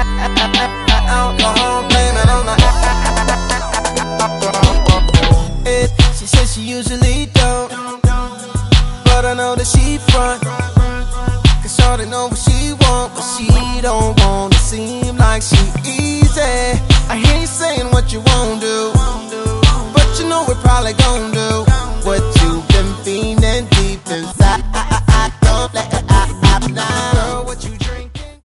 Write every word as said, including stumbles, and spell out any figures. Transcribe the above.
alcohol, blame it on the it. She says she usually don't, but I know that she front, cause shorty know what she want, but she don't wanna seem like she easy. I hear you saying what you won't do, but you know we're probably gon'